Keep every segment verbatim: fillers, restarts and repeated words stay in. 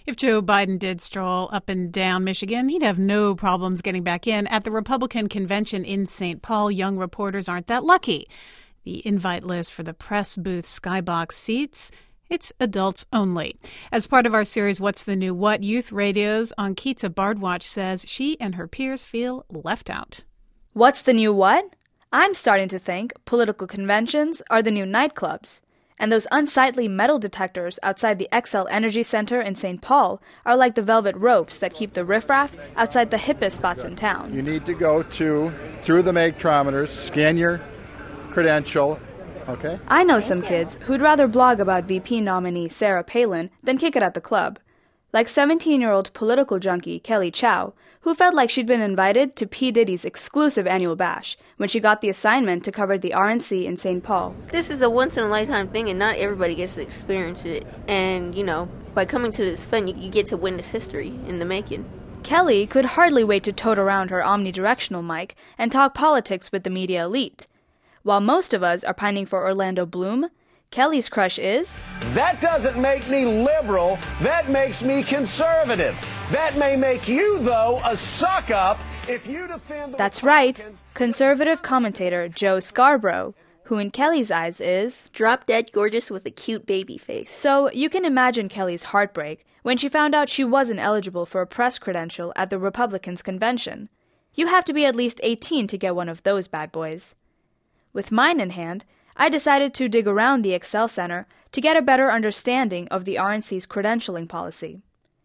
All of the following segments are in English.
If Joe Biden did stroll up and down Michigan, he'd have no problems getting back in. At the Republican convention in Saint Paul, young reporters aren't that lucky. The invite list for the press booth skybox seats, it's adults only. As part of our series, What's the New What? Youth Radio's Ankita Bardwatch says she and her peers feel left out. What's the new what? I'm starting to think political conventions are the new nightclubs. And those unsightly metal detectors outside the Xcel Energy Center in Saint Paul are like the velvet ropes that keep the riffraff outside the hippest spots in town. You need to go to, through the magnetometers, scan your credential, okay? I know some kids who'd rather blog about V P nominee Sarah Palin than kick it at the club. Like seventeen-year-old political junkie Kelly Chow, who felt like she'd been invited to P. Diddy's exclusive annual bash when she got the assignment to cover the R N C in Saint Paul. This is a once-in-a-lifetime thing, and not everybody gets to experience it. And, you know, by coming to this event, you, you get to witness history in the making. Kelly could hardly wait to tote around her omnidirectional mic and talk politics with the media elite. While most of us are pining for Orlando Bloom, Kelly's crush is... That doesn't make me liberal. That makes me conservative. That may make you, though, a suck-up if you defend the... That's right. Conservative commentator Joe Scarborough, who in Kelly's eyes is... drop-dead gorgeous with a cute baby face. So you can imagine Kelly's heartbreak when she found out she wasn't eligible for a press credential at the Republicans' convention. You have to be at least eighteen to get one of those bad boys. With mine in hand, I decided to dig around the Xcel Center to get a better understanding of the R N C's credentialing policy.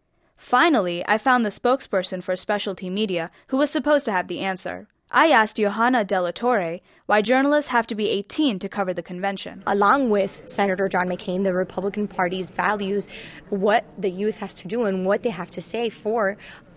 Finally, I found the spokesperson for specialty media who was supposed to have the answer. I asked Johanna Della Torre why journalists have to be eighteen to cover the convention. Along with Senator John McCain, the Republican Party's values what the youth has to do and what they have to say for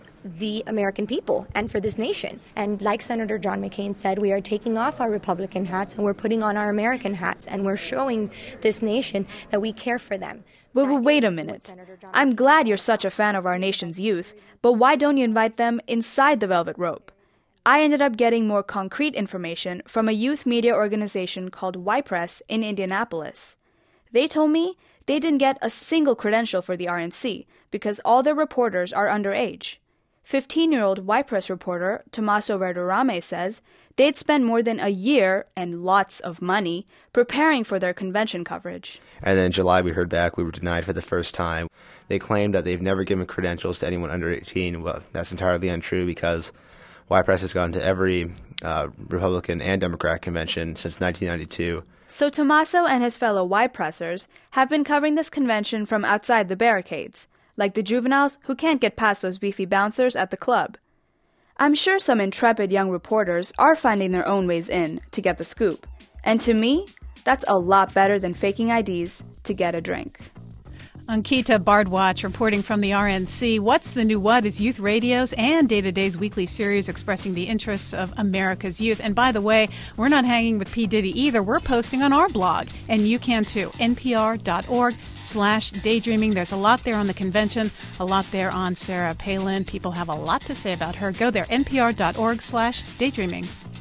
the American people and for this nation. And like Senator John McCain said, we are taking off our Republican hats and we're putting on our American hats, and we're showing this nation that we care for them. But, but wait a minute. I'm glad you're such a fan of our nation's youth, but why don't you invite them inside the velvet rope? I ended up getting more concrete information from a youth media organization called Y Press in Indianapolis. They told me they didn't get a single credential for the R N C because all their reporters are underage. fifteen-year-old Y Press reporter Tommaso Verderame says they'd spent more than a year and lots of money preparing for their convention coverage. And then in July we heard back we were denied for the first time. They claimed that they've never given credentials to anyone under eighteen. Well, that's entirely untrue because Y Press has gone to every uh, Republican and Democrat convention since nineteen ninety-two. So Tommaso and his fellow Y Pressers have been covering this convention from outside the barricades, like the juveniles who can't get past those beefy bouncers at the club. I'm sure some intrepid young reporters are finding their own ways in to get the scoop. And to me, that's a lot better than faking I Ds to get a drink. Ankita Bardwatch reporting from the R N C. What's the New What is Youth Radio's and Day-to-Day's weekly series expressing the interests of America's youth. And by the way, we're not hanging with P. Diddy either. We're posting on our blog, and you can too. npr.org slash daydreaming. There's a lot there on the convention, a lot there on Sarah Palin. People have a lot to say about her. Go there, npr.org slash daydreaming.